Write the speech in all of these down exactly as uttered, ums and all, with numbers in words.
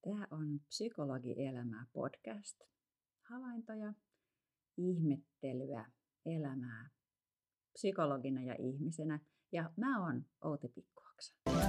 Tämä on Psykologi-elämää podcast. Havaintoja, ihmettelyä, elämää psykologina ja ihmisenä. Ja mä oon Outi Pikkuoksa.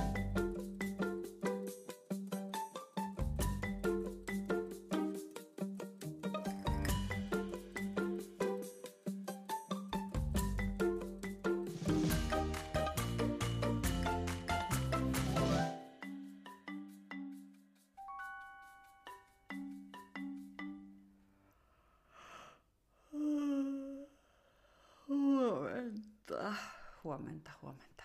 Huomenta, huomenta, huomenta.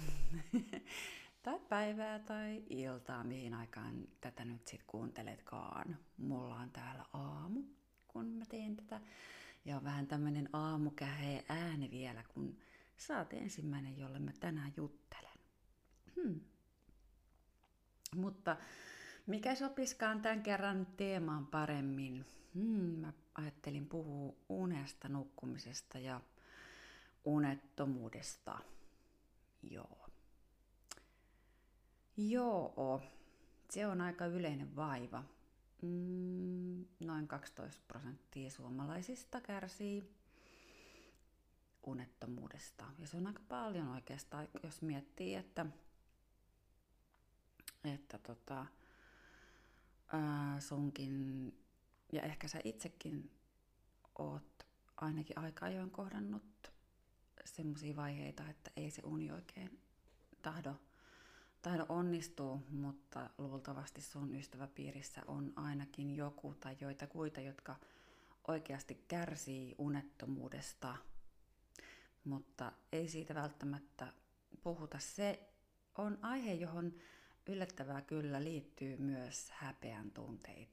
Tai päivää tai iltaa, mihin aikaan tätä nyt sit kuunteletkaan. Mulla on täällä aamu, kun mä teen tätä. Ja on vähän tämmönen aamukäheä ääni vielä, kun sä oot ensimmäinen, jolle mä tänään juttelen. Hmm. Mutta mikä sopiskaan tämän kerran teemaan paremmin? Hmm, mä ajattelin puhua unesta, nukkumisesta ja unettomuudesta. Joo. Joo, se on aika yleinen vaiva. Mm, noin kaksitoista prosenttia suomalaisista kärsii unettomuudesta. Ja se on aika paljon oikeastaan, jos miettii, että, että tota, ää, sunkin, ja ehkä sä itsekin oot ainakin aika ajoin kohdannut semmoisia vaiheita, että ei se uni oikein tahdo, tahdo onnistua, mutta luultavasti sun ystäväpiirissä on ainakin joku tai joitakuita, jotka oikeasti kärsii unettomuudesta, mutta ei siitä välttämättä puhuta. Se on aihe, johon yllättävää kyllä liittyy myös häpeän tunteita.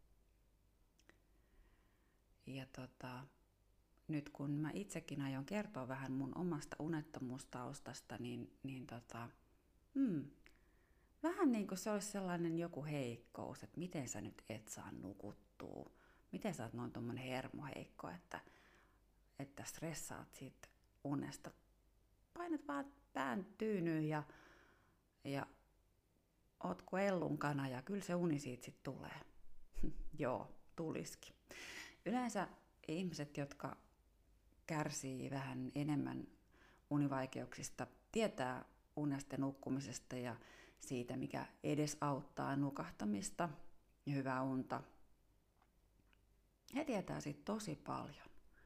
Ja tota, nyt kun mä itsekin aion kertoa vähän mun omasta unettomuustaustasta, niin, niin tota, hmm, vähän niin kuin se olisi sellainen joku heikkous, että miten sä nyt et saa nukuttua. Miten sä oot noin tommonen hermoheikko, että, että stressaat siitä unesta. Painat vaan pään tyynyyn ja, ja oot kuin ellunkana ja kyllä se uni siitä sit tulee. Joo, tulisikin. Yleensä ihmiset, jotka kärsii vähän enemmän univaikeuksista, tietää unesta nukkumisesta ja siitä, mikä edesauttaa nukahtamista ja hyvää unta. He tietää siitä tosi paljon.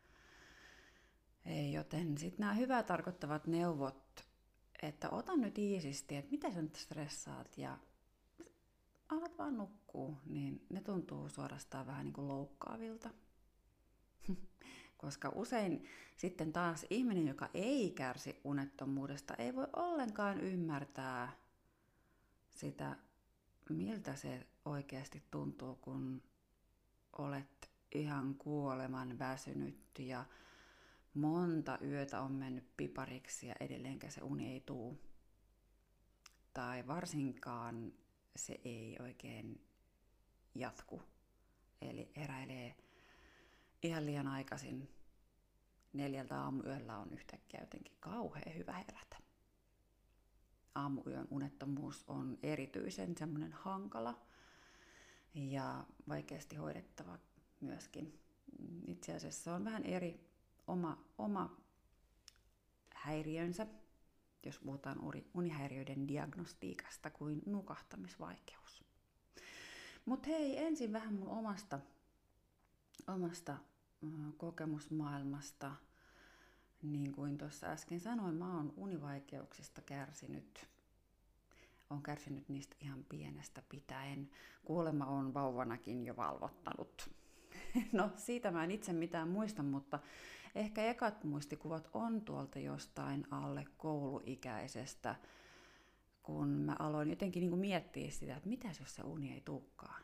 Joten sitten nämä hyvää tarkoittavat neuvot, että ota nyt iisisti, että mitä sä nyt stressaat ja alat vaan nukkuu, niin ne tuntuu suorastaan vähän niin kuin loukkaavilta. Koska usein sitten taas ihminen, joka ei kärsi unettomuudesta, ei voi ollenkaan ymmärtää sitä, miltä se oikeasti tuntuu, kun olet ihan kuoleman väsynyt ja monta yötä on mennyt pipariksi ja edelleenkä se uni ei tuu. Tai varsinkaan se ei oikein jatku. Eli heräilee ihan liian aikaisin. Neljältä aamuyöllä on yhtäkkiä jotenkin kauhean hyvä herätä. Aamuyön unettomuus on erityisen semmoinen hankala ja vaikeasti hoidettava myöskin. Itse asiassa se on vähän eri oma, oma häiriönsä, jos puhutaan unihäiriöiden diagnostiikasta, kuin nukahtamisvaikeus. Mutta hei, ensin vähän mun omasta, omasta kokemusmaailmasta. Niin kuin tuossa äsken sanoin, mä oon univaikeuksista kärsinyt. Olen kärsinyt niistä ihan pienestä pitäen. Kuolema on vauvanakin jo valvottanut. No siitä mä en itse mitään muista, mutta ehkä ekat muistikuvat on tuolta jostain alle kouluikäisestä, kun mä aloin jotenkin niin kuin miettiä sitä, että mitäs jos se uni ei tulekaan.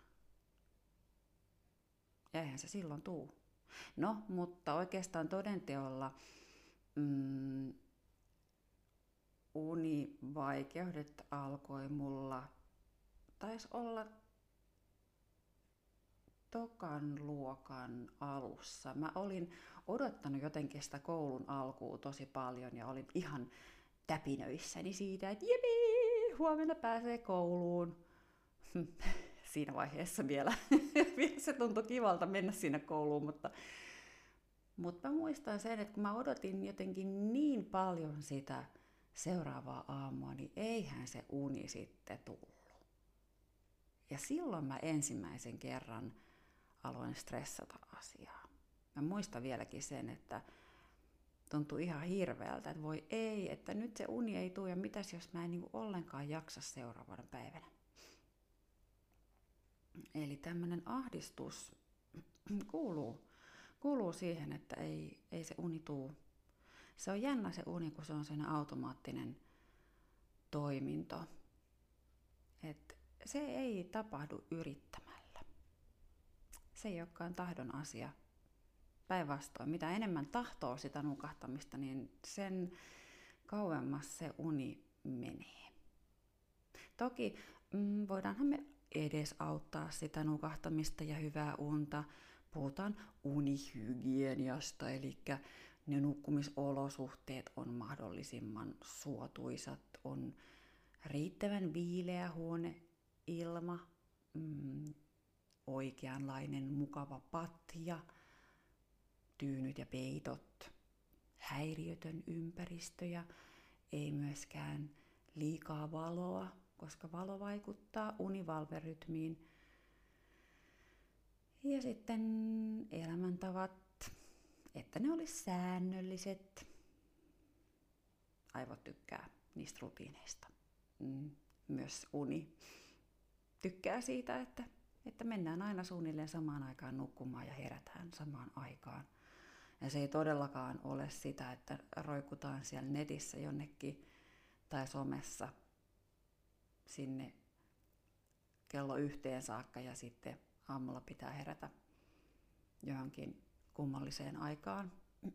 Ja eihän se silloin tuu. No, mutta oikeastaan todenteolla mm, univaikeudet alkoi mulla, taisi olla tokan luokan alussa. Mä olin odottanut jotenkin sitä koulun alkuun tosi paljon ja olin ihan täpinöissäni siitä, että jepii, huomenna pääsee kouluun. siinä vaiheessa vielä, vielä se tuntui kivalta mennä sinne kouluun, mutta, mutta mä muistan sen, että kun mä odotin jotenkin niin paljon sitä seuraavaa aamua, niin eihän se uni sitten tullut. Ja silloin mä ensimmäisen kerran aloin stressata asiaa. Mä muistan vieläkin sen, että tuntui ihan hirveältä, että voi ei, että nyt se uni ei tule ja mitäs jos mä en niin ollenkaan jaksa seuraavana päivänä. Eli tämmöinen ahdistus kuuluu, kuuluu siihen, että ei, ei se uni tule. Se on jännä se uni, kun se on sellainen automaattinen toiminto. Et se ei tapahdu yrittämällä. Se ei olekaan tahdon asia. Päinvastoin, mitä enemmän tahtoo sitä nukahtamista, niin sen kauemmas se uni menee. Toki mm, voidaanhan me edes auttaa sitä nukahtamista ja hyvää unta. Puhutaan unihygieniasta, eli ne nukkumisolosuhteet on mahdollisimman suotuisat, on riittävän viileä huoneilma, mm, oikeanlainen mukava patja, tyynyt ja peitot, häiriötön ympäristö ja ei myöskään liikaa valoa, koska valo vaikuttaa univalverytmiin. Ja sitten elämäntavat, että ne olisi säännölliset. Aivot tykkää niistä rutiineista. Myös uni tykkää siitä, että, että mennään aina suunnilleen samaan aikaan nukkumaan ja herätään samaan aikaan. Ja se ei todellakaan ole sitä, että roikutaan siellä netissä jonnekin tai somessa sinne kello yhteen saakka ja sitten aamulla pitää herätä johonkin kummalliseen aikaan.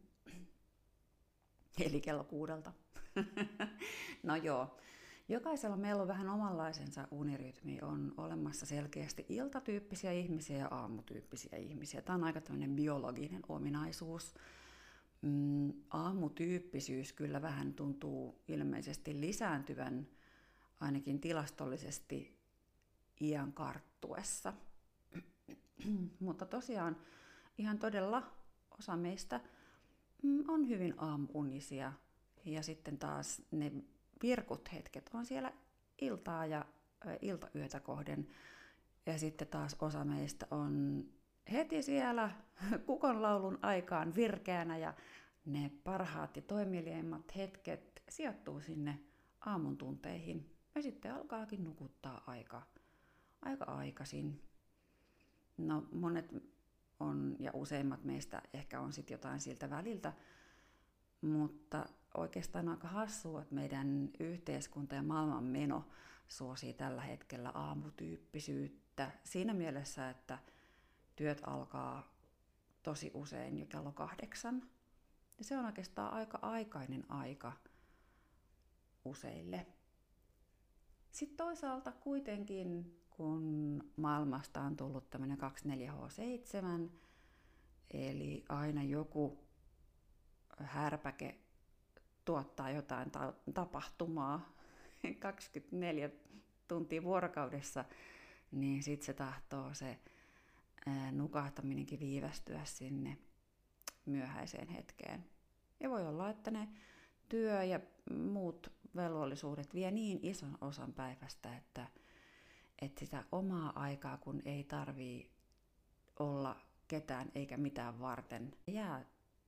Eli kello kuudelta. No joo, jokaisella meillä on vähän omanlaisensa unirytmi. On olemassa selkeästi iltatyyppisiä ihmisiä ja aamutyyppisiä ihmisiä. Tämä on aika tämmöinen biologinen ominaisuus. Mm, aamutyyppisyys kyllä vähän tuntuu ilmeisesti lisääntyvän ainakin tilastollisesti iän karttuessa. Mutta tosiaan ihan todella osa meistä on hyvin aamuunisia ja sitten taas ne virkut hetket on siellä iltaa ja ä, iltayötä kohden. Ja sitten taas osa meistä on heti siellä kukonlaulun aikaan virkeänä ja ne parhaat ja toimeliaimmat hetket sijoittuu sinne aamun tunteihin. Ja sitten alkaakin nukuttaa aika, aika aikaisin. No monet on ja useimmat meistä ehkä on sitten jotain siltä väliltä, mutta oikeastaan aika hassua, että meidän yhteiskunta ja maailman meno suosii tällä hetkellä aamutyyppisyyttä siinä mielessä, että työt alkaa tosi usein jo kello kahdeksan. Ja se on oikeastaan aika aikainen aika useille. Sitten toisaalta kuitenkin, kun maailmasta on tullut tämmöinen kaksikymmentäneljä seitsemän, eli aina joku härpäke tuottaa jotain ta- tapahtumaa kaksikymmentäneljä tuntia vuorokaudessa, niin sitten se tahtoo se ää, nukahtaminenkin viivästyä sinne myöhäiseen hetkeen. Ja voi olla, että ne työ ja muut velvollisuudet vie niin ison osan päivästä, että, että sitä omaa aikaa, kun ei tarvii olla ketään eikä mitään varten, jää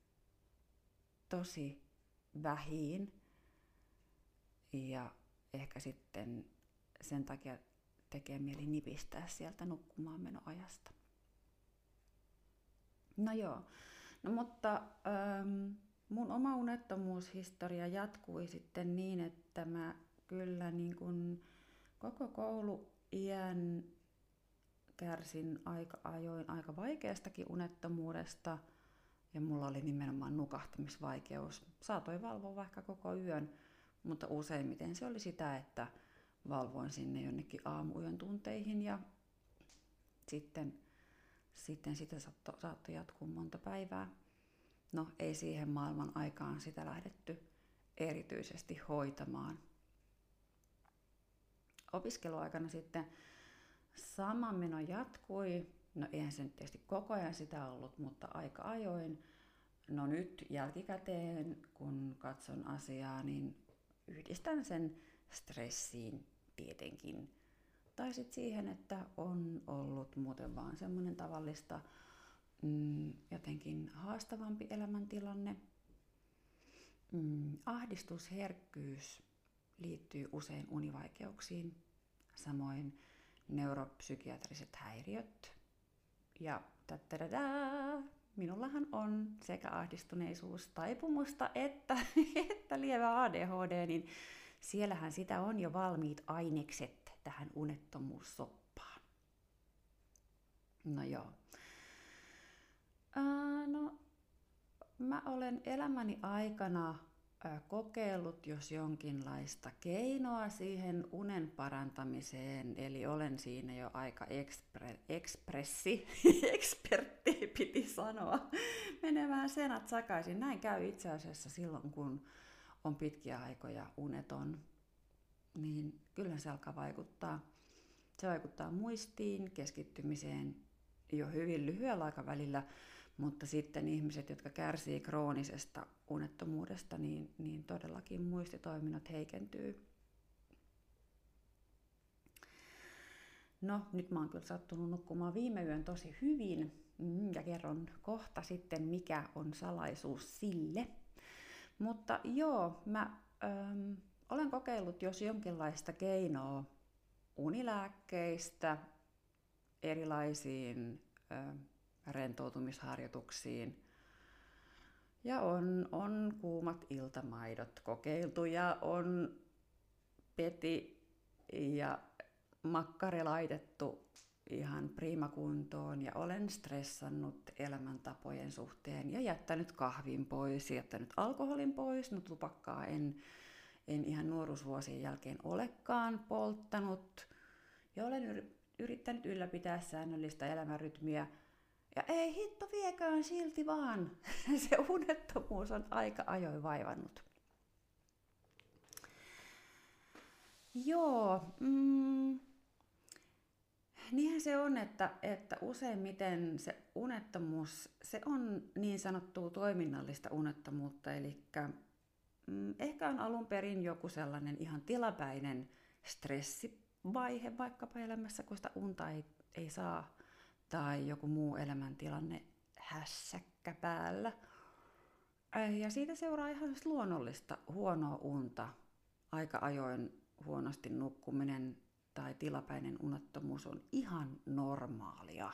tosi vähiin. Ja ehkä sitten sen takia tekee mieli nipistää sieltä nukkumaan menoajasta. No joo, no mutta ähm, mun oma unettomuushistoria jatkui sitten niin, että mä kyllä niin kun koko kouluiän kärsin aika ajoin aika vaikeastakin unettomuudesta ja mulla oli nimenomaan nukahtamisvaikeus. Saatoin valvoa vaikka koko yön, mutta useimmiten se oli sitä, että valvoin sinne jonnekin aamuyön tunteihin ja sitten, sitten sitä saattoi saatto jatkuu monta päivää. No ei siihen maailman aikaan sitä lähdetty erityisesti hoitamaan. Opiskeluaikana sitten sama meno jatkui. No eihän se nyt tietysti koko ajan sitä ollut, mutta aika ajoin. No nyt jälkikäteen, kun katson asiaa, niin yhdistän sen stressiin tietenkin. Tai sitten siihen, että on ollut muuten vaan semmoinen tavallista mm, jotenkin haastavampi elämäntilanne. Mm, ahdistusherkkyys liittyy usein univaikeuksiin, samoin neuropsykiatriset häiriöt. Ja tattadadaa, minullahan on sekä ahdistuneisuustaipumusta että, että lievä A D H D, niin siellähän sitä on jo valmiit ainekset tähän unettomuussoppaan. No joo. Ää, no, mä olen elämäni aikana ää, kokeillut jos jonkinlaista keinoa siihen unen parantamiseen, eli olen siinä jo aika ekspre, ekspressi, ekspertti piti sanoa, menemään senat sakaisin. Näin käy itse asiassa silloin, kun on pitkiä aikoja uneton, niin kyllä se alkaa vaikuttaa. Se vaikuttaa muistiin, keskittymiseen jo hyvin lyhyellä aikavälillä, mutta sitten ihmiset, jotka kärsii kroonisesta unettomuudesta, niin, niin todellakin muistitoiminnot heikentyy. No, nyt mä oon kyllä sattunut nukkumaan viime yön tosi hyvin ja kerron kohta sitten, mikä on salaisuus sille. Mutta joo, mä ähm, olen kokeillut jos jonkinlaista keinoa unilääkkeistä erilaisiin äh, rentoutumisharjoituksiin. Ja on, on kuumat iltamaidot kokeiltu ja on peti ja makkari laitettu ihan priimakuntoon ja olen stressannut elämäntapojen suhteen ja jättänyt kahvin pois, jättänyt alkoholin pois, no tupakkaa en, en ihan nuoruusvuosien jälkeen olekaan polttanut ja olen yrittänyt ylläpitää säännöllistä elämänrytmiä ja ei hitto viekään silti vaan, se unettomuus on aika ajoin vaivannut. Joo, mm, niinhän se on, että, että useimmiten se unettomuus, se on niin sanottua toiminnallista unettomuutta, eli mm, ehkä on alun perin joku sellainen ihan tilapäinen stressivaihe vaikkapa elämässä, kun sitä unta ei, ei saa, tai joku muu elämäntilanne hässäkkä päällä. Ja siitä seuraa ihan luonnollista huonoa unta, aika ajoin huonosti nukkuminen tai tilapäinen unettomuus on ihan normaalia.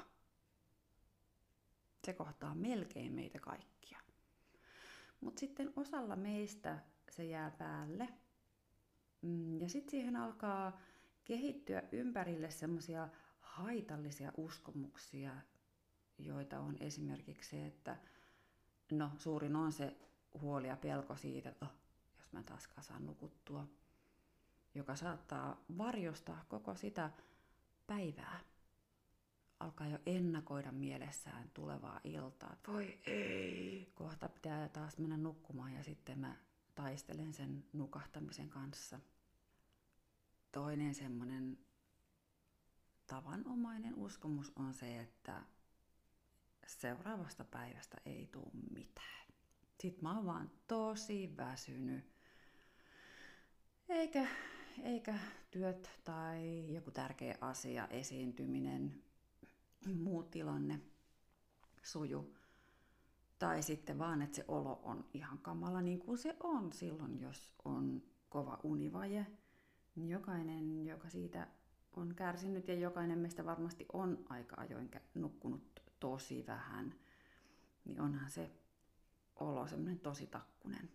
Se kohtaa melkein meitä kaikkia. Mutta sitten osalla meistä se jää päälle. Ja sitten siihen alkaa kehittyä ympärille semmoisia haitallisia uskomuksia, joita on esimerkiksi se, että no suurin on se huoli ja pelko siitä, että oh, jos mä taaskaan saan nukuttua, joka saattaa varjostaa koko sitä päivää. Alkaa jo ennakoida mielessään tulevaa iltaa. Voi ei, kohta pitää taas mennä nukkumaan ja sitten mä taistelen sen nukahtamisen kanssa. Toinen semmoinen tavanomainen uskomus on se, että seuraavasta päivästä ei tule mitään. Sitten mä oon vaan tosi väsynyt. Eikä, eikä työt tai joku tärkeä asia, esiintyminen, muu tilanne suju. Tai sitten vaan, että se olo on ihan kamala niin kuin se on silloin, jos on kova univaje. Jokainen, joka siitä on kärsinyt ja jokainen meistä varmasti on aika ajoin nukkunut tosi vähän, niin onhan se olo semmoinen tosi takkunen.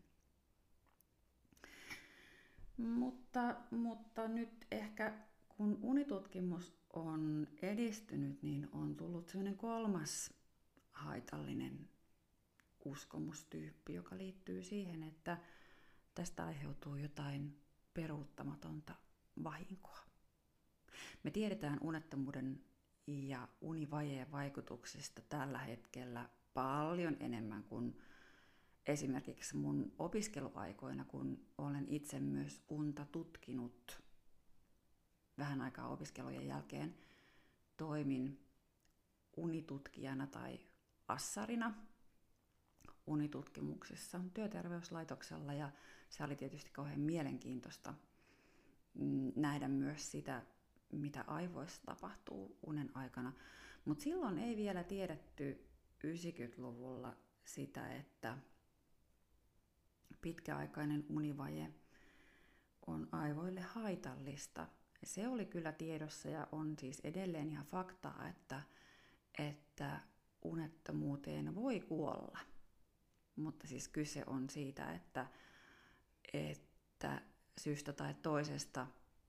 Mutta, mutta nyt ehkä kun unitutkimus on edistynyt, niin on tullut semmoinen kolmas haitallinen uskomustyyppi, joka liittyy siihen, että tästä aiheutuu jotain peruuttamatonta vahinkoa. Me tiedetään unettomuuden ja univajeen vaikutuksista tällä hetkellä paljon enemmän kuin esimerkiksi mun opiskeluaikoina, kun olen itse myös unta tutkinut vähän aikaa opiskelujen jälkeen, toimin unitutkijana tai assarina unitutkimuksessa työterveyslaitoksella, ja se oli tietysti kauhean mielenkiintoista nähdä myös sitä, mitä aivoissa tapahtuu unen aikana. Mutta silloin ei vielä tiedetty yhdeksänkymmentäluvulla sitä, että pitkäaikainen univaje on aivoille haitallista. Se oli kyllä tiedossa ja on siis edelleen ihan faktaa, että, että unettomuuteen voi kuolla. Mutta siis kyse on siitä, että, että syystä tai toisesta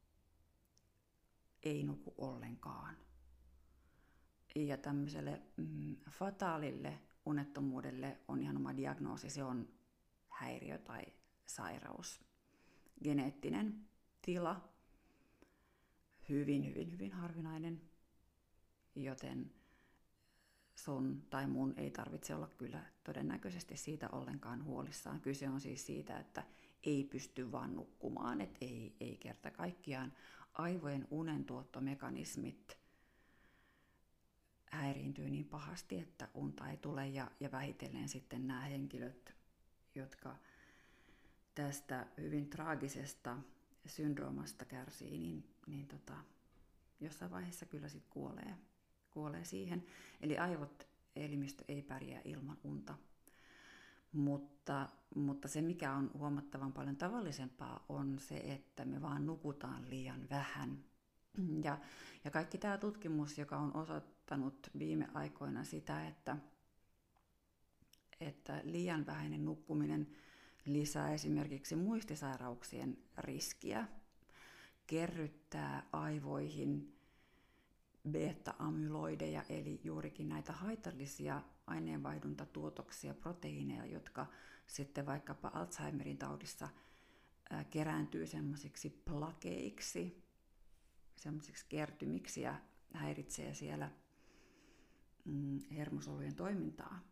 ei nuku ollenkaan. Ja tämmöiselle mm, fataalille unettomuudelle on ihan oma diagnoosi, se on häiriö tai sairaus. Geneettinen tila, hyvin, hyvin, hyvin harvinainen, joten sun tai mun ei tarvitse olla kyllä todennäköisesti siitä ollenkaan huolissaan. Kyse on siis siitä, että ei pysty vaan nukkumaan, että ei, ei kerta kaikkiaan aivojen unentuottomekanismit häiriintyy niin pahasti, että unta ei tule, ja, ja vähitellen sitten nämä henkilöt, jotka tästä hyvin traagisesta syndroomasta kärsii, niin, niin tota, jossain vaiheessa kyllä sitten kuolee, kuolee siihen. Eli aivot, elimistö ei pärjää ilman unta. Mutta, mutta se, mikä on huomattavan paljon tavallisempaa, on se, että me vaan nukutaan liian vähän. Ja, ja kaikki tämä tutkimus, joka on osoittanut viime aikoina sitä, että, että liian vähäinen nukkuminen lisää esimerkiksi muistisairauksien riskiä, kerryttää aivoihin beta-amyloideja, eli juurikin näitä haitallisia aineenvaihduntatuotoksia, proteiineja, jotka sitten vaikkapa Alzheimerin taudissa kerääntyy semmoisiksi plakeiksi, semmoisiksi kertymiksi ja häiritsee siellä hermosolujen toimintaa.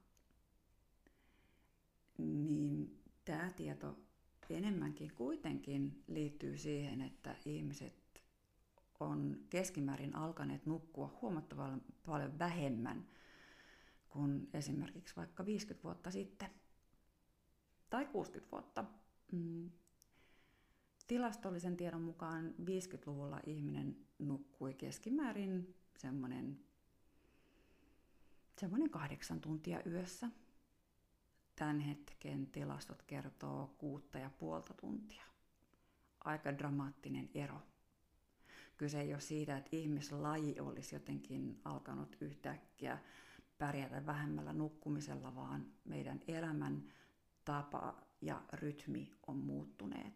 Niin tämä tieto enemmänkin kuitenkin liittyy siihen, että ihmiset on keskimäärin alkaneet nukkua huomattavan paljon vähemmän kuin esimerkiksi vaikka viisikymmentä vuotta sitten tai kuusikymmentä vuotta. Mm. Tilastollisen tiedon mukaan viisikymmentäluvulla ihminen nukkui keskimäärin semmoinen, semmoinen kahdeksan tuntia yössä. Tämän hetken tilastot kertoo kuutta ja puolta tuntia. Aika dramaattinen ero. Kyse ei ole siitä, että ihmislaji olisi jotenkin alkanut yhtäkkiä pärjätä vähemmällä nukkumisella, vaan meidän elämän tapa ja rytmi on muuttuneet.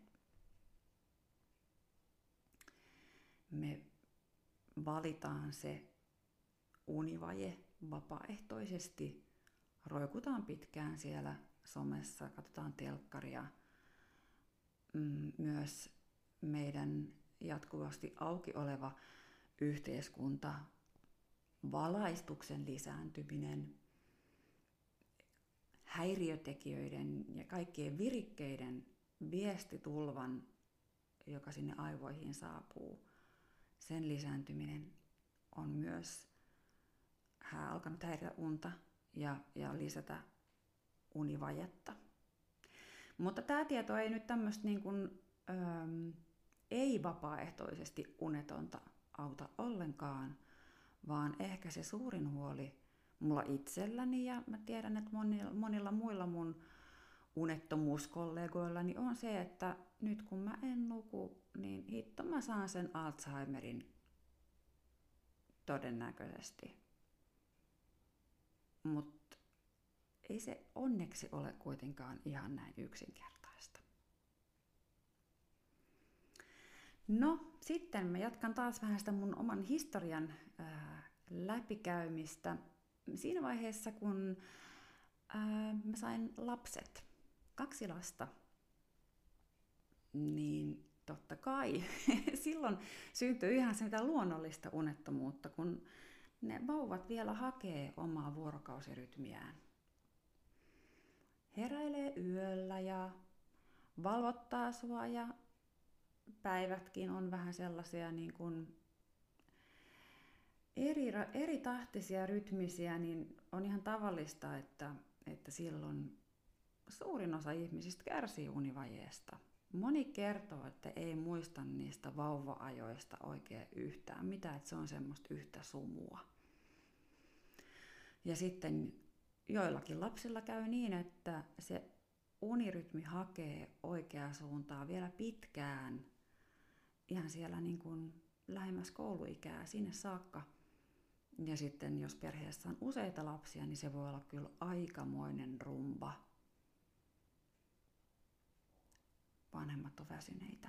Me valitaan se univaje vapaaehtoisesti, roikutaan pitkään siellä somessa, katsotaan telkkaria. Myös meidän jatkuvasti auki oleva yhteiskunta, valaistuksen lisääntyminen, häiriötekijöiden ja kaikkien virikkeiden viestitulvan, joka sinne aivoihin saapuu, sen lisääntyminen on myös alkanut häiritä unta ja, ja lisätä univajetta. Mutta tämä tieto ei nyt tämmöistä niin kuin, ähm, ei vapaaehtoisesti unetonta auta ollenkaan, vaan ehkä se suurin huoli mulla itselläni ja mä tiedän, että monilla, monilla muilla mun unettomuuskollegoillani on se, että nyt kun mä en nuku, niin hitto mä saan sen Alzheimerin todennäköisesti. Mutta ei se onneksi ole kuitenkaan ihan näin yksinkertaista. No, sitten mä jatkan taas vähän sitä mun oman historian ää, läpikäymistä. Siinä vaiheessa, kun ää, mä sain lapset, kaksi lasta, niin totta kai silloin syntyi ihan se mitä luonnollista unettomuutta, kun ne vauvat vielä hakee omaa vuorokausirytmiään. Heräilee yöllä ja valvottaa sua ja päivätkin on vähän sellaisia niin kuin eri, eri tahtisia, rytmisiä, niin on ihan tavallista, että, että silloin suurin osa ihmisistä kärsii univajeesta. Moni kertoo, että ei muista niistä vauva-ajoista oikein yhtään mitään, että se on semmoista yhtä sumua. Ja sitten joillakin lapsilla käy niin, että se unirytmi hakee oikeaa suuntaa vielä pitkään, ihan siellä niin kuin lähemmäs kouluikää sinne saakka. Ja sitten jos perheessä on useita lapsia, niin se voi olla kyllä aikamoinen rumba. Vanhemmat on väsyneitä.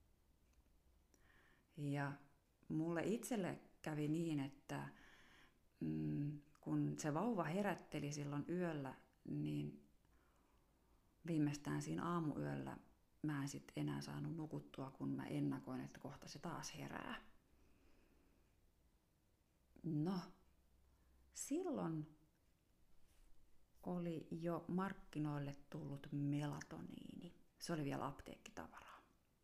Ja mulle itselle kävi niin, että mm, kun se vauva herätteli silloin yöllä, niin viimeistään siinä aamuyöllä mä en sit enää saanut nukuttua, kun mä ennakoin, että kohta se taas herää. No, silloin oli jo markkinoille tullut melatoniini. Se oli vielä apteekkitavaraa.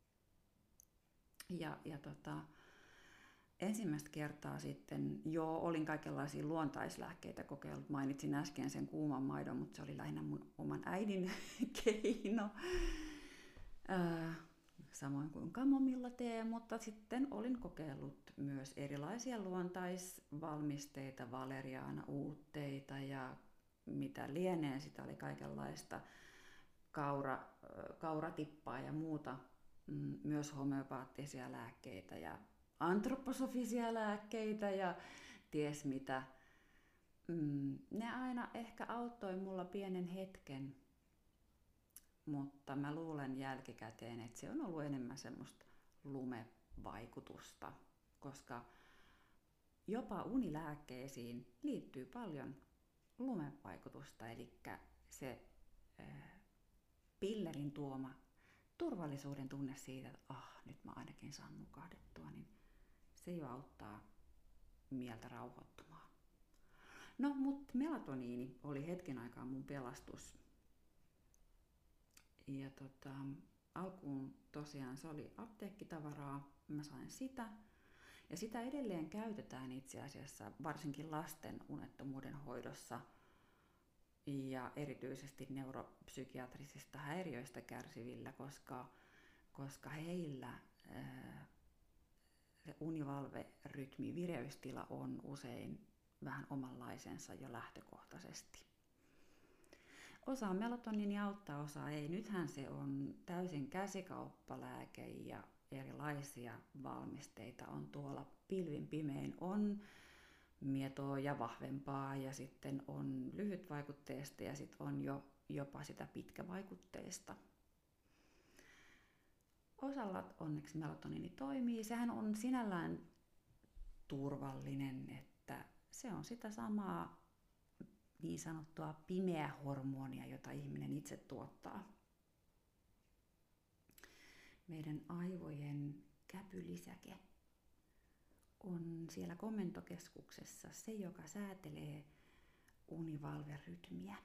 Ja, ja tota, ensimmäistä kertaa sitten, joo, olin kaikenlaisia luontaislääkkeitä kokeillut. Mainitsin äsken sen kuuman maidon, mutta se oli lähinnä mun oman äidin keino. Äh, samoin kuin kamomillatee, mutta sitten olin kokeillut myös erilaisia luontaisvalmisteita, valeriaana uutteita ja mitä lienee, sitä oli kaikenlaista kaura, kauratippaa ja muuta, myös homeopaattisia lääkkeitä ja antroposofisia lääkkeitä ja ties mitä. Ne aina ehkä auttoi mulla pienen hetken, mutta mä luulen jälkikäteen, että se on ollut enemmän semmoista lumevaikutusta, koska jopa unilääkkeisiin liittyy paljon lumevaikutusta, eli se äh, pillerin tuoma turvallisuuden tunne siitä, että ah, nyt mä ainakin saan nukahdettua, niin se jo auttaa mieltä rauhoittumaan. No, mutta melatoniini oli hetken aikaa mun pelastus. Ja tota, alkuun tosiaan se oli apteekkitavaraa, mä sain sitä. Ja sitä edelleen käytetään itse asiassa varsinkin lasten unettomuuden hoidossa ja erityisesti neuropsykiatrisista häiriöistä kärsivillä, koska, koska heillä ää, se univalverytmi, vireystila on usein vähän omanlaisensa jo lähtökohtaisesti. Osa melatoniini auttaa, osa ei. Nythän se on täysin käsikauppalääke ja erilaisia valmisteita on tuolla pilvin pimein. On mietoa ja vahvempaa ja sitten on lyhytvaikutteista ja sitten on jo jopa sitä pitkävaikutteista. Osalla onneksi melatoniini toimii. Sehän on sinällään turvallinen, että se on sitä samaa niin sanottua pimeää hormonia, jota ihminen itse tuottaa. Meidän aivojen käpylisäke on siellä komentokeskuksessa se, joka säätelee univalverytmiä.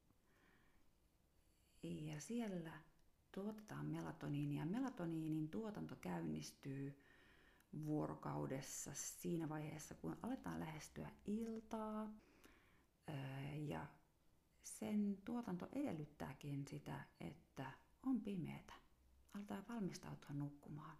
Ja siellä tuotetaan melatoniinia. Melatoniinin tuotanto käynnistyy vuorokaudessa siinä vaiheessa, kun aletaan lähestyä iltaa. Ja sen tuotanto edellyttääkin sitä, että on pimeätä. Aletaan valmistautua nukkumaan.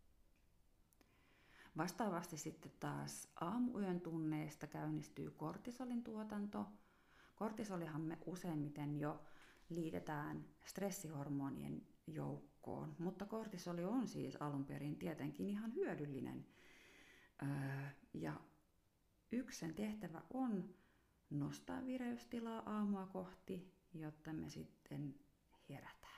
Vastaavasti sitten taas aamuyön tunneista käynnistyy kortisolin tuotanto. Kortisolihan me useimmiten jo liitetään stressihormonien joukkoon, mutta kortisoli on siis alun perin tietenkin ihan hyödyllinen. Ja yksi sen tehtävä on nostaa vireystilaa aamua kohti, jotta me sitten herätään.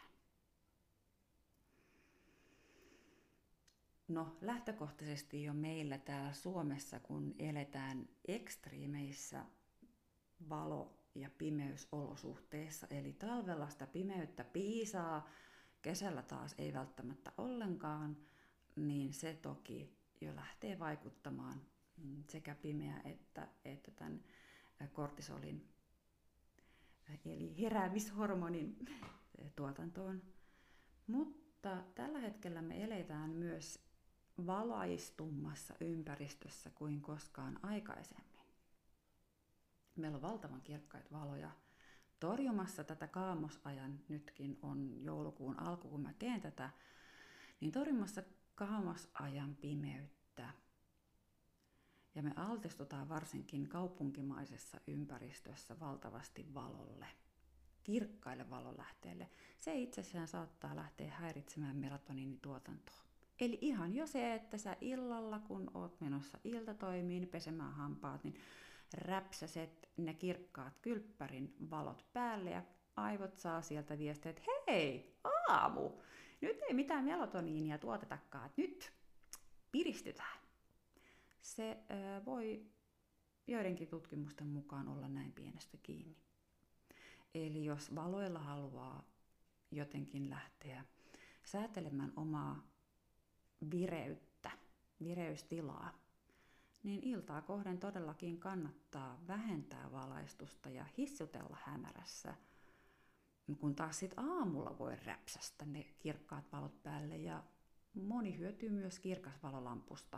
No, lähtökohtaisesti jo meillä täällä Suomessa, kun eletään ekstriimeissä valo- ja pimeysolosuhteissa, eli talvella sitä pimeyttä piisaa, kesällä taas ei välttämättä ollenkaan, niin se toki jo lähtee vaikuttamaan sekä pimeä että, että tämän kortisolin eli heräämishormonin tuotantoon. Mutta tällä hetkellä me eletään myös valaistummassa ympäristössä kuin koskaan aikaisemmin. Meillä on valtavan kirkkaita valoja torjumassa tätä kaamosajan, nytkin on joulukuun alku, kun mä teen tätä, niin torjumassa kaamosajan pimeyttä. Ja me altistutaan varsinkin kaupunkimaisessa ympäristössä valtavasti valolle, kirkkaille valonlähteille. Se itsessään saattaa lähteä häiritsemään melatoniinituotantoa. Eli ihan jo se, että sä illalla, kun oot menossa iltatoimiin, pesemään hampaat, niin räpsäset ne kirkkaat kylppärin valot päälle ja aivot saa sieltä viestiä, että hei, aamu! Nyt ei mitään melatoniinia tuotetakaan, että nyt piristytään. Se ö, voi joidenkin tutkimusten mukaan olla näin pienestä kiinni. Eli jos valoilla haluaa jotenkin lähteä säätelemään omaa vireyttä, vireystilaa, niin iltaa kohden todellakin kannattaa vähentää valaistusta ja hissutella hämärässä, kun taas sit aamulla voi räpsästä ne kirkkaat valot päälle ja moni hyötyy myös kirkasvalolampusta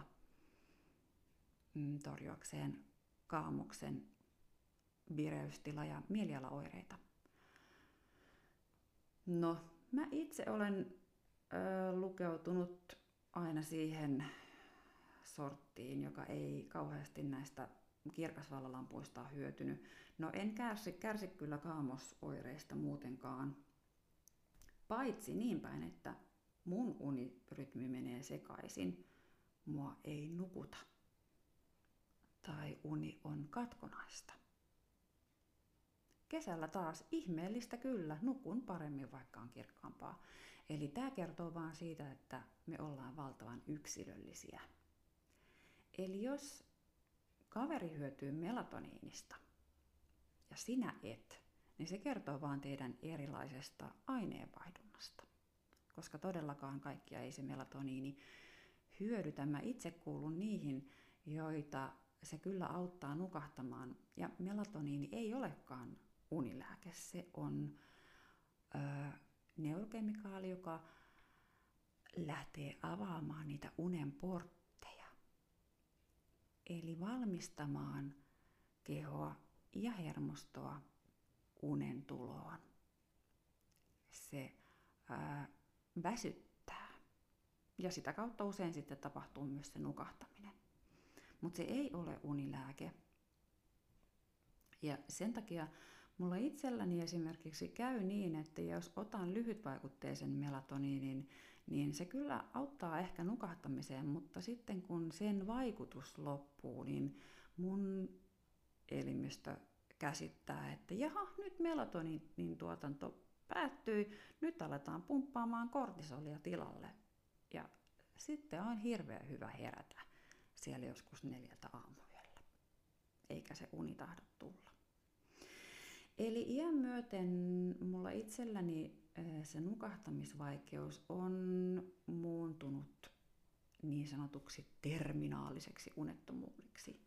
torjuakseen kaamuksen vireystila- ja mielialaoireita. No, mä itse olen ö, lukeutunut aina siihen sorttiin, joka ei kauheasti näistä kirkasvalolampuista ole hyötynyt. No en kärsi, kärsi kyllä kaamosoireista muutenkaan, paitsi niin päin, että mun unirytmi menee sekaisin, mua ei nukuta tai uni on katkonaista. Kesällä taas ihmeellistä kyllä, nukun paremmin vaikka on kirkkaampaa. Eli tämä kertoo vaan siitä, että me ollaan valtavan yksilöllisiä. Eli jos kaveri hyötyy melatoniinista ja sinä et, niin se kertoo vaan teidän erilaisesta aineenvaihdunnasta. Koska todellakaan kaikkia ei se melatoniini hyödytä. Mä itse kuulun niihin, joita se kyllä auttaa nukahtamaan. Ja melatoniini ei olekaan unilääke. Se on ö, neurokemikaali, joka lähtee avaamaan niitä unen portteja. Eli valmistamaan kehoa ja hermostoa unen tuloon. Se ää, väsyttää ja sitä kautta usein sitten tapahtuu myös se nukahtaminen. Mutta se ei ole unilääke. Ja sen takia mulla itselläni esimerkiksi käy niin, että jos otan lyhytvaikutteisen melatoniinin, niin se kyllä auttaa ehkä nukahtamiseen, mutta sitten kun sen vaikutus loppuu, niin mun elimistö käsittää, että jaha, nyt melatoniinin tuotanto päättyi, nyt aletaan pumppaamaan kortisolia tilalle. Ja sitten on hirveän hyvä herätä siellä joskus neljältä aamuyöllä, eikä se uni tahdo tulla. Eli iän myöten mulla itselläni se nukahtamisvaikeus on muuntunut niin sanotuksi terminaaliseksi unettomuudeksi.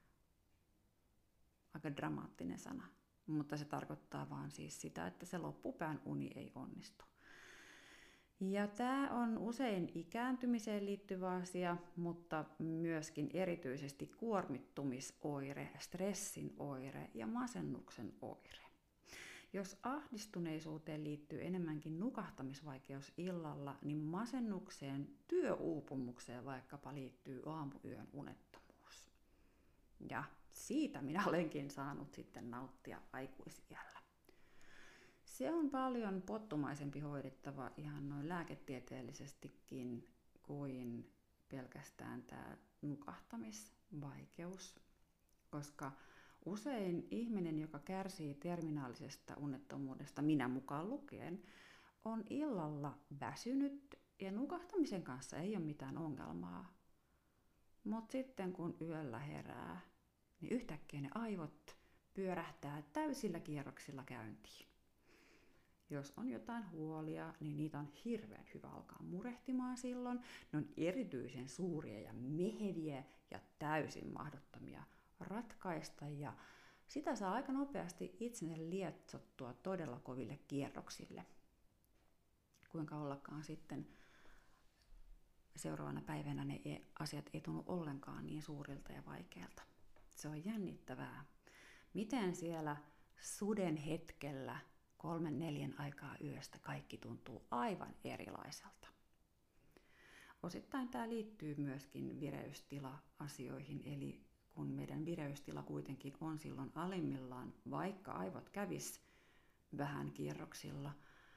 Aika dramaattinen sana, mutta se tarkoittaa vaan siis sitä, että se loppupään uni ei onnistu. Ja tämä on usein ikääntymiseen liittyvä asia, mutta myöskin erityisesti kuormittumisoire, stressin oire ja masennuksen oire. Jos ahdistuneisuuteen liittyy enemmänkin nukahtamisvaikeus illalla, niin masennukseen, työuupumukseen vaikkapa liittyy aamuyön unettomuus. Ja siitä minä olenkin saanut sitten nauttia aikuisiällä. Se on paljon pottumaisempi hoidettava ihan noin lääketieteellisestikin kuin pelkästään tämä nukahtamisvaikeus, koska usein ihminen, joka kärsii terminaalisesta unettomuudesta, minä mukaan lukien, on illalla väsynyt ja nukahtamisen kanssa ei ole mitään ongelmaa. Mutta sitten kun yöllä herää, niin yhtäkkiä ne aivot pyörähtää täysillä kierroksilla käyntiin. Jos on jotain huolia, niin niitä on hirveän hyvä alkaa murehtimaan silloin. Ne on erityisen suuria ja meheviä ja täysin mahdottomia ratkaista. Ja sitä saa aika nopeasti itsensä lietsottua todella koville kierroksille. Kuinka ollakaan sitten seuraavana päivänä ne asiat ei tunnu ollenkaan niin suurilta ja vaikeilta. Se on jännittävää. Miten siellä suden hetkellä kolmen neljän aikaa yöstä kaikki tuntuu aivan erilaiselta. Osittain tämä liittyy myöskin vireystila-asioihin, eli kun meidän vireystila kuitenkin on silloin alimmillaan, vaikka aivot kävis vähän kierroksilla,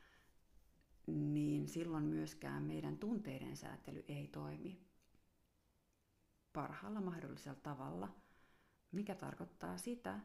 niin silloin myöskään meidän tunteiden säätely ei toimi parhaalla mahdollisella tavalla, mikä tarkoittaa sitä,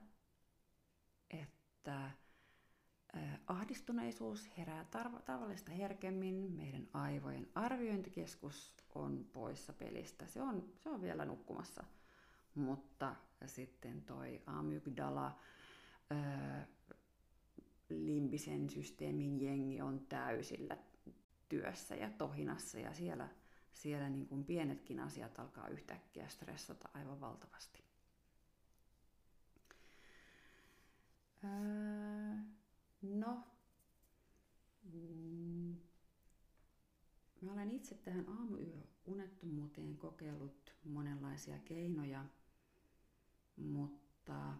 että ahdistuneisuus herää tavallista herkemmin, meidän aivojen arviointikeskus on poissa pelistä, se on, se on vielä nukkumassa, mutta sitten toi amygdala, ää, limbisen systeemin jengi on täysillä työssä ja tohinassa ja siellä, siellä niin kuin pienetkin asiat alkaa yhtäkkiä stressata aivan valtavasti. Ää, no, mm, mä olen itse tähän aamuyöunettomuuteen kokeillut monenlaisia keinoja, mutta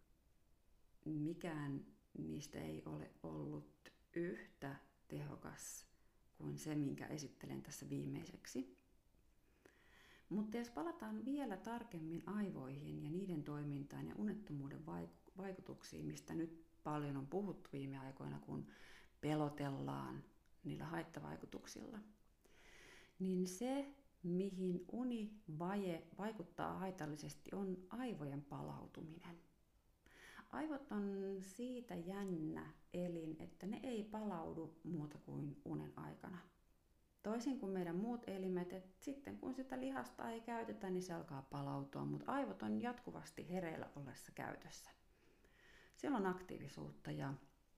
mikään niistä ei ole ollut yhtä tehokas kuin se, minkä esittelen tässä viimeiseksi. Mutta jos palataan vielä tarkemmin aivoihin ja niiden toimintaan ja unettomuuden vaikutuksiin, mistä nyt paljon on puhuttu viime aikoina, kun pelotellaan niillä haittavaikutuksilla, niin se, mihin univaje vaikuttaa haitallisesti, on aivojen palautuminen. Aivot on siitä jännä elin, että ne ei palaudu muuta kuin unen aikana. Toisin kuin meidän muut elimet, että sitten kun sitä lihasta ei käytetä, niin se alkaa palautua, mutta aivot on jatkuvasti hereillä ollessa käytössä. Siellä on aktiivisuutta ja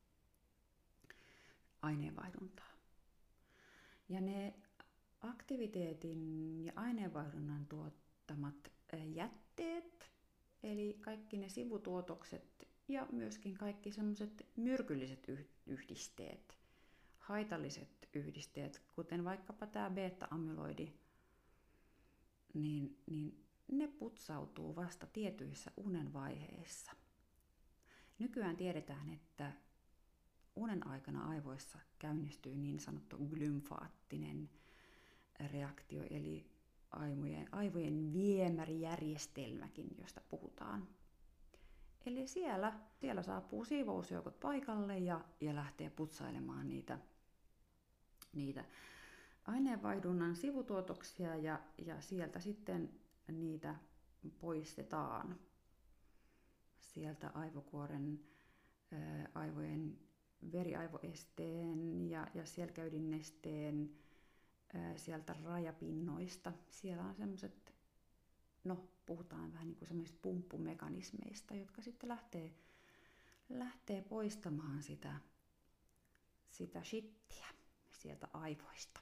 aineenvaihduntaa. Ja ne aktiviteetin ja aineenvaihdunnan tuottamat jätteet, eli kaikki ne sivutuotokset ja myöskin kaikki semmoiset myrkylliset yhdisteet, haitalliset yhdisteet, kuten vaikkapa tämä beta-amyloidi, niin, niin ne putsautuu vasta tietyissä unen vaiheissa. Nykyään tiedetään, että unen aikana aivoissa käynnistyy niin sanottu glymfaattinen reaktio, eli aivojen, aivojen viemärijärjestelmäkin, josta puhutaan. Eli siellä, siellä saapuu siivousjoukot paikalle ja, ja lähtee putsailemaan niitä, niitä aineenvaihdunnan sivutuotoksia ja, ja sieltä sitten niitä poistetaan. Sieltä aivokuoren, ää, aivojen veriaivoesteen ja, ja selkäydinnesteen, ää, sieltä rajapinnoista. Siellä on semmoiset, no puhutaan vähän niin kuin semmoisista pumppumekanismeista, jotka sitten lähtee, lähtee poistamaan sitä, sitä shittiä sieltä aivoista.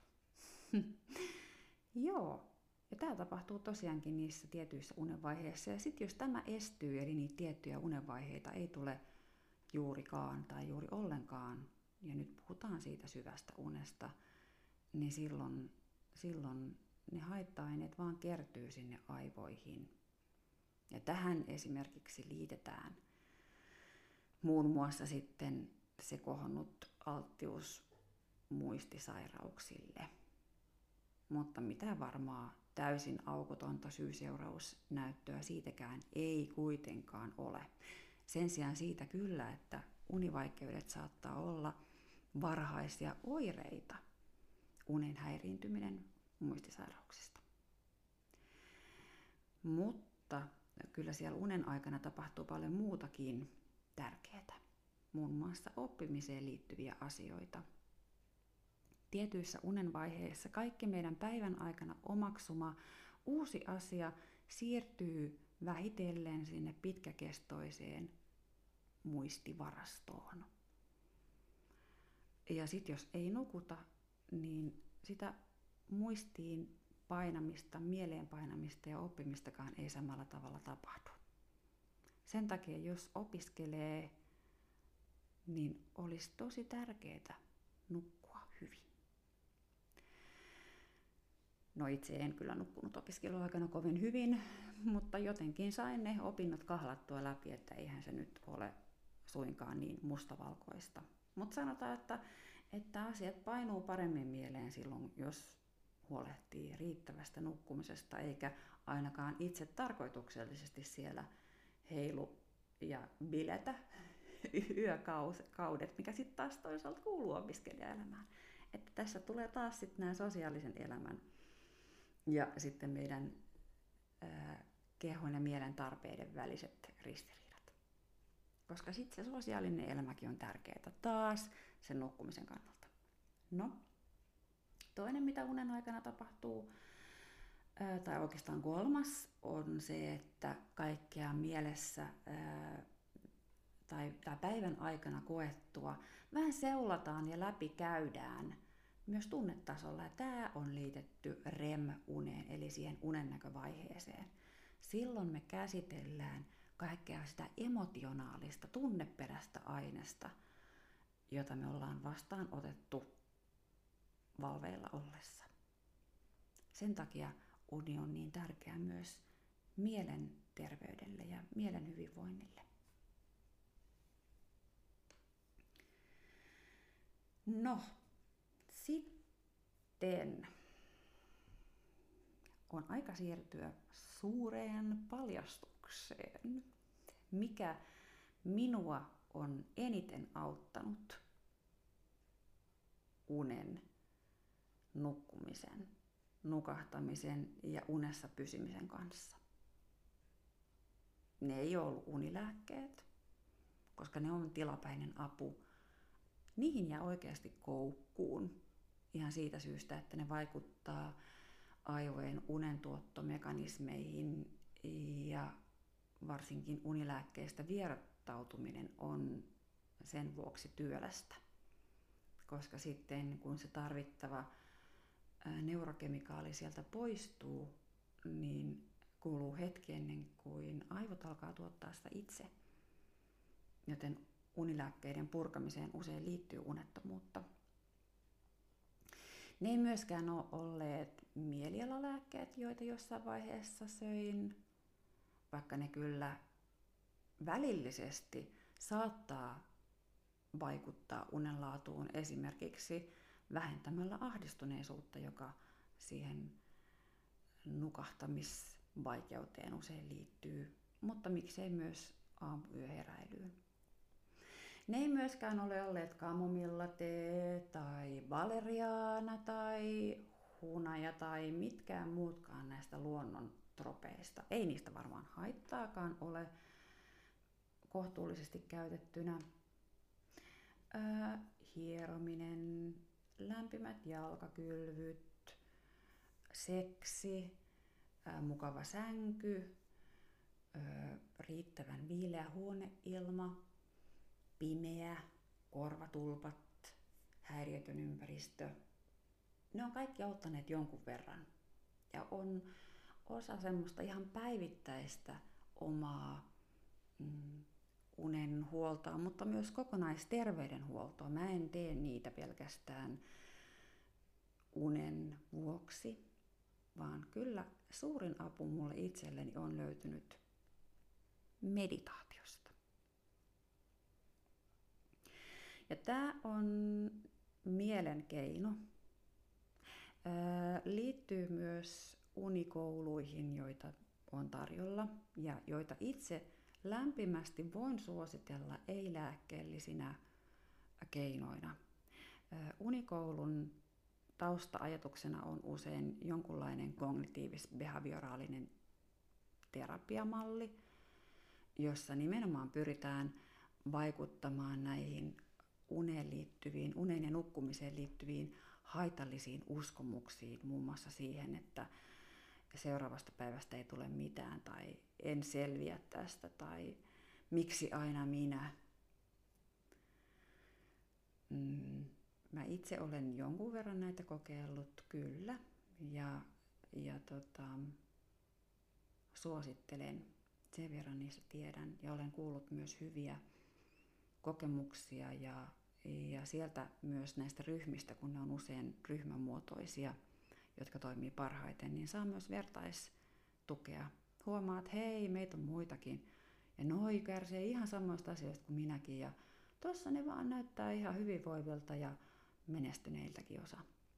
Joo. Ja tämä tapahtuu tosiaankin niissä tietyissä unenvaiheissa. Ja sitten jos tämä estyy, eli niitä tiettyjä unenvaiheita ei tule juurikaan tai juuri ollenkaan, ja nyt puhutaan siitä syvästä unesta, niin silloin, silloin ne haitta-aineet vaan kertyy sinne aivoihin. Ja tähän esimerkiksi liitetään muun muassa sitten se kohonnut alttius muistisairauksille. Mutta mitä varmaa täysin aukotonta syy-seurausnäyttöä siitäkään ei kuitenkaan ole. Sen sijaan siitä kyllä, että univaikeudet saattaa olla varhaisia oireita unen häiriintyminen muistisairauksista. Mutta kyllä siellä unen aikana tapahtuu paljon muutakin tärkeää, muun muassa oppimiseen liittyviä asioita. Tietyissä unenvaiheissa kaikki meidän päivän aikana omaksuma uusi asia siirtyy vähitellen sinne pitkäkestoiseen muistivarastoon. Ja sitten jos ei nukuta, niin sitä muistiin painamista, mieleen painamista ja oppimistakaan ei samalla tavalla tapahdu. Sen takia, jos opiskelee, niin olisi tosi tärkeää nukkua hyvin. No itse en kyllä nukkunut opiskeluaikana kovin hyvin, mutta jotenkin sain ne opinnot kahlattua läpi, että eihän se nyt ole suinkaan niin mustavalkoista. Mutta sanotaan, että, että asiat painuu paremmin mieleen silloin, jos huolehtii riittävästä nukkumisesta, eikä ainakaan itse tarkoituksellisesti siellä heilu ja biletä yökaudet, mikä sitten taas toisaalta kuuluu opiskelijaelämään. Että tässä tulee taas sitten nämä sosiaalisen elämän ja sitten meidän ää, kehon ja mielen tarpeiden väliset ristiriidat. Koska sitten se sosiaalinen elämäkin on tärkeää taas sen nukkumisen kannalta. No, toinen mitä unen aikana tapahtuu, ää, tai oikeastaan kolmas, on se, että kaikkea mielessä ää, tai, tai päivän aikana koettua vähän seulataan ja läpikäydään myös tunnetasolla. Ja tämä on liitetty R E M-uneen, eli siihen unennäkövaiheeseen. Silloin me käsitellään kaikkea sitä emotionaalista, tunneperäistä aineesta, jota me ollaan vastaan otettu valveilla ollessa. Sen takia uni on niin tärkeä myös mielenterveydelle ja mielen hyvinvoinnille. No, sitten on aika siirtyä suureen paljastukseen, mikä minua on eniten auttanut unen, nukkumisen, nukahtamisen ja unessa pysymisen kanssa. Ne ei ole ollut unilääkkeet, koska ne on tilapäinen apu. Niihin jää oikeasti koukkuun ihan siitä syystä, että ne vaikuttaa aivojen unentuottomekanismeihin ja varsinkin unilääkkeistä vierottautuminen on sen vuoksi työlästä, koska sitten kun se tarvittava neurokemikaali sieltä poistuu, niin kuluu hetki ennen kuin aivot alkaa tuottaa sitä itse, joten unilääkkeiden purkamiseen usein liittyy unettomuutta. Ne ei myöskään ole olleet mielialalääkkeet, joita jossain vaiheessa söin, vaikka ne kyllä välillisesti saattaa vaikuttaa unenlaatuun esimerkiksi vähentämällä ahdistuneisuutta, joka siihen nukahtamisvaikeuteen usein liittyy, mutta miksei myös aamuyöheräilyyn. Ne ei myöskään ole olleet kamomillatee tai valeriaana tai hunaja tai mitkään muutkaan näistä luonnon tropeista. Ei niistä varmaan haittaakaan ole kohtuullisesti käytettynä. Ää, hierominen, lämpimät jalkakylvyt, seksi, ää, mukava sänky, ää, riittävän viileä huoneilma, pimeä, korvatulpat, häiriötön ympäristö. Ne on kaikki auttaneet jonkun verran. Ja on osa semmoista ihan päivittäistä omaa mm, unen huoltoa, mutta myös kokonaisterveydenhuoltoa. Mä en tee niitä pelkästään unen vuoksi, vaan kyllä suurin apu mulle itselleni on löytynyt meditaatiosta. Ja tämä on mielen keino. Liittyy myös unikouluihin, joita on tarjolla ja joita itse lämpimästi voin suositella ei-lääkkeellisinä keinoina. Unikoulun tausta-ajatuksena on usein jonkunlainen kognitiivis-behavioraalinen terapiamalli, jossa nimenomaan pyritään vaikuttamaan näihin uneen liittyviin, uneen ja nukkumiseen liittyviin haitallisiin uskomuksiin, muun muassa siihen, että seuraavasta päivästä ei tule mitään tai en selviä tästä tai miksi aina minä. Mm, mä itse olen jonkun verran näitä kokeillut, kyllä, ja, ja tota, suosittelen, sen verran niistä tiedän ja olen kuullut myös hyviä kokemuksia ja, ja sieltä myös näistä ryhmistä, kun ne on usein ryhmämuotoisia, jotka toimii parhaiten, niin saa myös vertaistukea. Huomaa, että hei, meitä on muitakin. Ja noi kärsii ihan samoista asioista kuin minäkin. Ja tossa ne vaan näyttää ihan hyvinvoivilta ja menestyneiltäkin osa.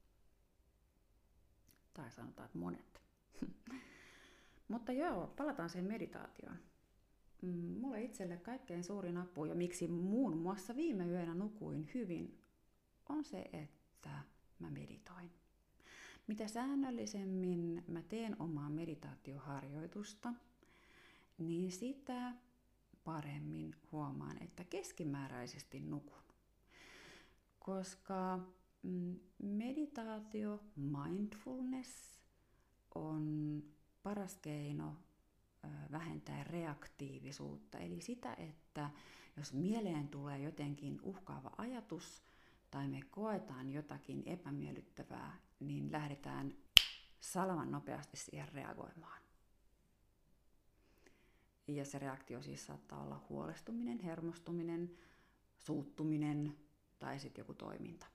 Tai sanotaan, että monet. Mutta joo, palataan siihen meditaatioon. Mulle itselle kaikkein suurin apu ja miksi muun muassa viime yönä nukuin hyvin, on se, että mä meditoin. Mitä säännöllisemmin mä teen omaa meditaatioharjoitusta, niin sitä paremmin huomaan, että keskimääräisesti nukun. Koska meditaatio, mindfulness on paras keino vähentää reaktiivisuutta. Eli sitä, että jos mieleen tulee jotenkin uhkaava ajatus tai me koetaan jotakin epämiellyttävää, niin lähdetään salaman nopeasti siihen reagoimaan. Ja se reaktio siis saattaa olla huolestuminen, hermostuminen, suuttuminen tai sitten joku toiminta.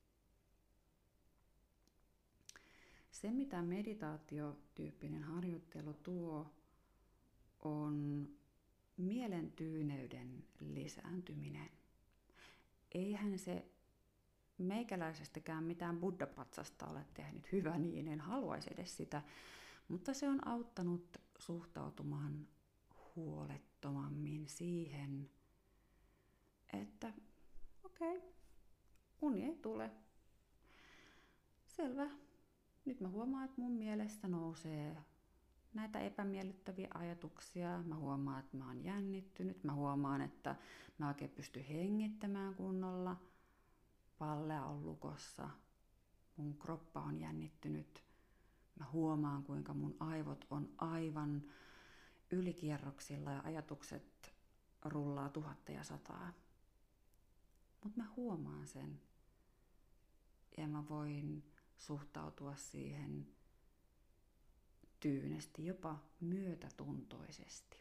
Se, mitä meditaatiotyyppinen harjoittelu tuo, on mielen tyyneyden lisääntyminen. Eihän se meikäläisestäkään mitään buddhapatsasta ole tehnyt, hyvä niin, en haluaisi edes sitä, mutta se on auttanut suhtautumaan huolettomammin siihen, että okei, okay, uni ei tule. Selvä. Nyt mä huomaan, että mun mielestä nousee näitä epämiellyttäviä ajatuksia. Mä huomaan, että mä oon jännittynyt. Mä huomaan, että mä oikein pystyn hengittämään kunnolla. Pallea on lukossa. Mun kroppa on jännittynyt. Mä huomaan, kuinka mun aivot on aivan ylikierroksilla ja ajatukset rullaa tuhatta ja sataa. Mutta mä huomaan sen. Ja mä voin suhtautua siihen tyynesti, jopa myötätuntoisesti.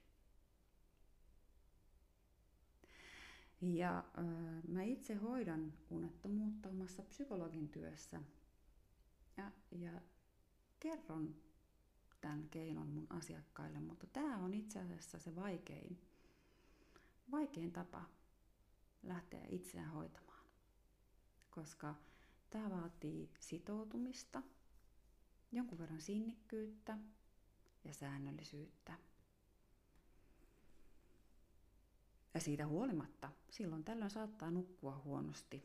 Ja äh, mä itse hoidan unettomuutta omassa psykologin työssä ja, ja kerron tämän keinon mun asiakkaille, mutta tämä on itse asiassa se vaikein, vaikein tapa lähteä itseään hoitamaan, koska tämä vaatii sitoutumista, jonkun verran sinnikkyyttä ja säännöllisyyttä. Ja siitä huolimatta silloin tällöin saattaa nukkua huonosti,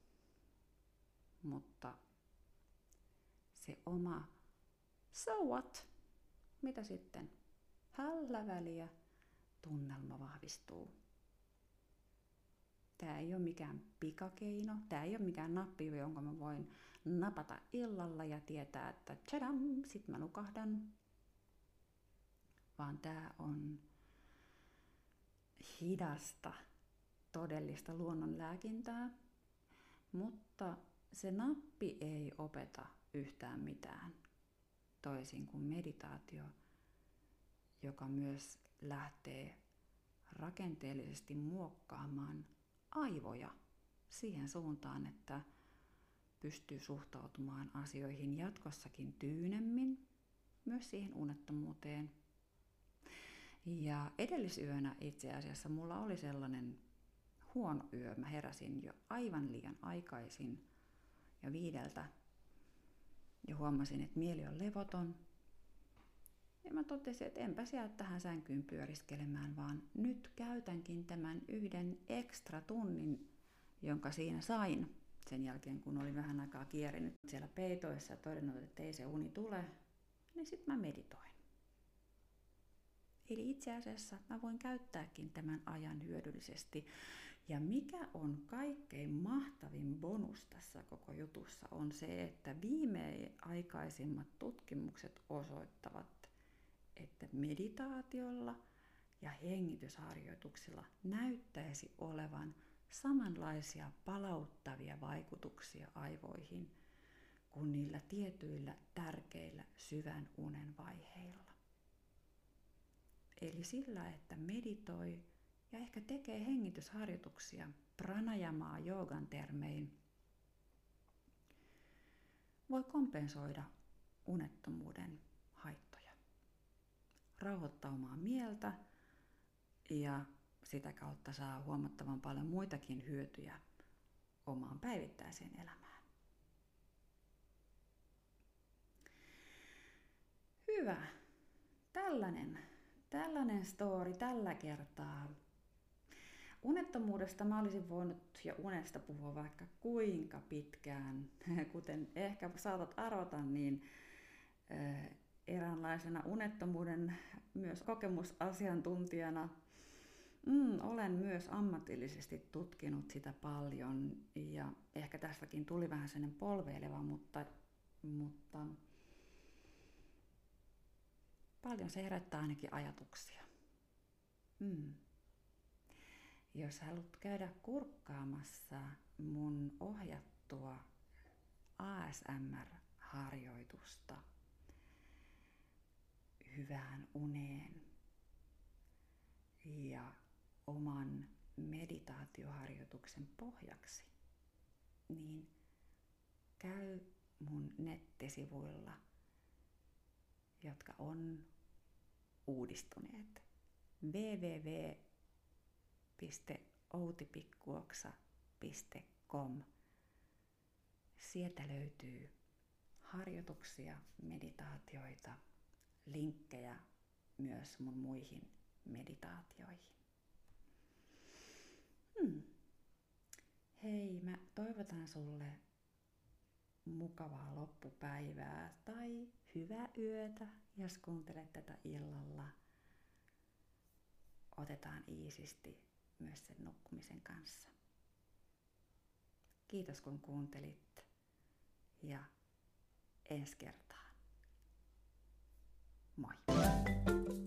mutta se oma so what, mitä sitten, hällä väliä tunnelma vahvistuu. Tämä ei ole mikään pikakeino, tämä ei ole mikään nappi, jonka mä voin napata illalla ja tietää, että tchadam, sit mä nukahdan. Vaan tämä on hidasta, todellista luonnonlääkintää, mutta se nappi ei opeta yhtään mitään, toisin kuin meditaatio, joka myös lähtee rakenteellisesti muokkaamaan aivoja siihen suuntaan, että pystyy suhtautumaan asioihin jatkossakin tyynemmin, myös siihen unettomuuteen. Ja edellisyönä itse asiassa mulla oli sellainen huono yö. Mä heräsin jo aivan liian aikaisin ja viideltä ja huomasin, että mieli on levoton. Ja mä totesin, että enpä jää tähän sänkyyn pyöriskelemään, vaan nyt käytänkin tämän yhden ekstra tunnin, jonka siinä sain sen jälkeen, kun olin vähän aikaa kierinyt siellä peitoissa ja todennut, että ei se uni tule, niin sitten mä meditoin. Eli itse asiassa mä voin käyttääkin tämän ajan hyödyllisesti. Ja mikä on kaikkein mahtavin bonus tässä koko jutussa on se, että viimeaikaisimmat tutkimukset osoittavat, että meditaatiolla ja hengitysharjoituksilla näyttäisi olevan samanlaisia palauttavia vaikutuksia aivoihin kuin niillä tietyillä tärkeillä syvän unen vaiheilla. Eli sillä, että meditoi ja ehkä tekee hengitysharjoituksia pranajamaa joogan termein, voi kompensoida unettomuuden haittoja. Rauhoittaa omaa mieltä ja sitä kautta saa huomattavan paljon muitakin hyötyjä omaan päivittäiseen elämään. Hyvä. Tällainen, tällainen story tällä kertaa. Unettomuudesta mä olisin voinut ja unesta puhua vaikka kuinka pitkään. Kuten ehkä saatat arvata, niin eräänlaisena unettomuuden myös kokemusasiantuntijana mm, olen myös ammatillisesti tutkinut sitä paljon. Ja ehkä tästäkin tuli vähän sellainen polveileva, mutta, mutta paljon se herättää ainakin ajatuksia. Mm. Jos haluat käydä kurkkaamassa mun ohjattua A S M R-harjoitusta hyvään uneen ja oman meditaatioharjoituksen pohjaksi, niin käy mun nettisivuilla, jotka on uudistuneet. double-u double-u double-u piste outipikkuoksa piste com. Sieltä löytyy harjoituksia, meditaatioita, linkkejä myös mun muihin meditaatioihin. Hmm. Hei, mä toivotan sulle mukavaa loppupäivää tai hyvää yötä, jos kuuntelet tätä illalla. Otetaan iisisti myös sen nukkumisen kanssa. Kiitos kun kuuntelit ja ensi kertaan. Moi!